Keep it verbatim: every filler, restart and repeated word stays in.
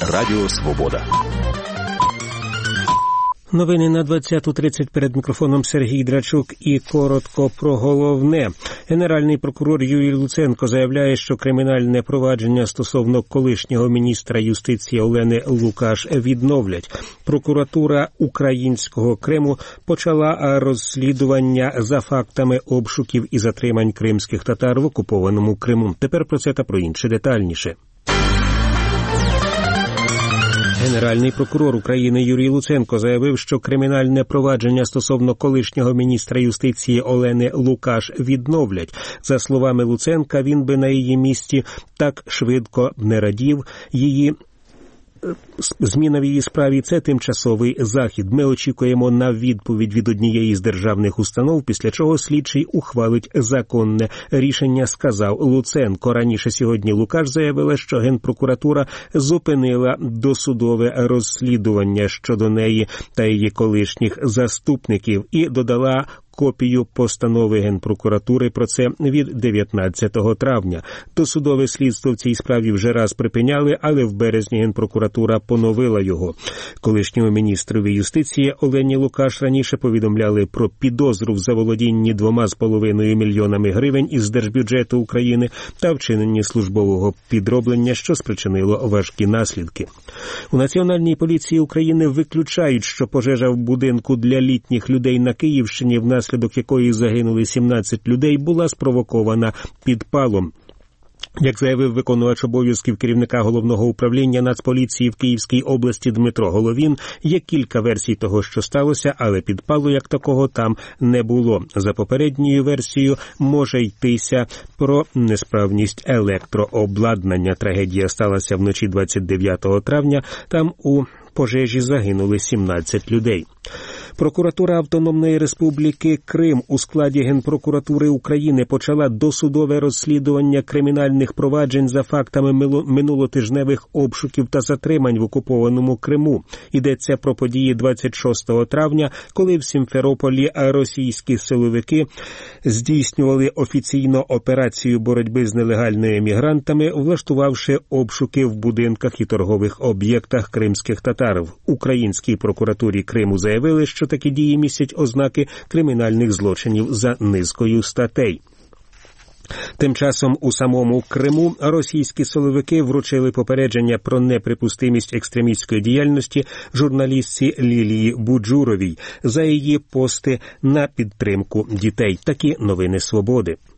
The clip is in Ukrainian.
Радіо Свобода. Новини на двадцяту тридцять, перед мікрофоном Сергій Драчук, і коротко про головне. Генеральний прокурор Юрій Луценко заявляє, що кримінальне провадження стосовно колишнього міністра юстиції Олени Лукаш відновлять. Прокуратура Українського Криму почала розслідування за фактами обшуків і затримань кримських татар в окупованому Криму. Тепер про це та про інше детальніше. Генеральний прокурор України Юрій Луценко заявив, що кримінальне провадження стосовно колишнього міністра юстиції Олени Лукаш відновлять. За словами Луценка, він би на її місці так швидко не радів. Її Зміна в її справі – це тимчасовий захід. Ми очікуємо на відповідь від однієї з державних установ, після чого слідчий ухвалить законне рішення, сказав Луценко. Раніше сьогодні Лукаш заявила, що Генпрокуратура зупинила досудове розслідування щодо неї та її колишніх заступників і додала копію постанови Генпрокуратури про це від дев'ятнадцятого травня. Досудове слідство в цій справі вже раз припиняли, але в березні Генпрокуратура поновила його. Колишньому міністрові юстиції Олені Лукаш раніше повідомляли про підозру в заволодінні двома з половиною мільйонами гривень із держбюджету України та вчиненні службового підроблення, що спричинило важкі наслідки. У Національній поліції України виключають, що пожежа в будинку для літніх людей на Київщині, внаслідок якої загинули сімнадцять людей, була спровокована підпалом. Як заявив виконувач обов'язків керівника Головного управління Нацполіції в Київській області Дмитро Головін, є кілька версій того, що сталося, але підпалу як такого там не було. За попередньою версією може йтися про несправність електрообладнання. Трагедія сталася вночі двадцять дев'ятого травня. Там у пожежі загинули сімнадцять людей. Прокуратура Автономної Республіки Крим у складі Генпрокуратури України почала досудове розслідування кримінальних проваджень за фактами минулотижневих обшуків та затримань в окупованому Криму. Йдеться про події двадцять шостого травня, коли в Сімферополі російські силовики здійснювали офіційно операцію боротьби з нелегальними мігрантами, влаштувавши обшуки в будинках і торгових об'єктах кримських татар. В Українській прокуратурі Криму заявили, що такі дії містять ознаки кримінальних злочинів за низкою статей. Тим часом у самому Криму російські силовики вручили попередження про неприпустимість екстремістської діяльності журналістці Лілії Буджуровій за її пости на підтримку дітей. Такі новини Свободи.